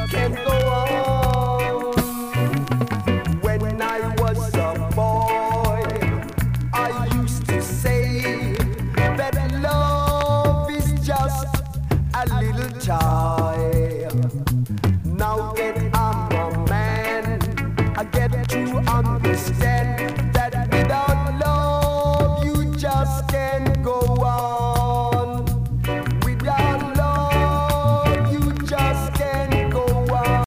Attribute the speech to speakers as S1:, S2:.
S1: can't go on. When I was a boy, I used to say that love is just a little child.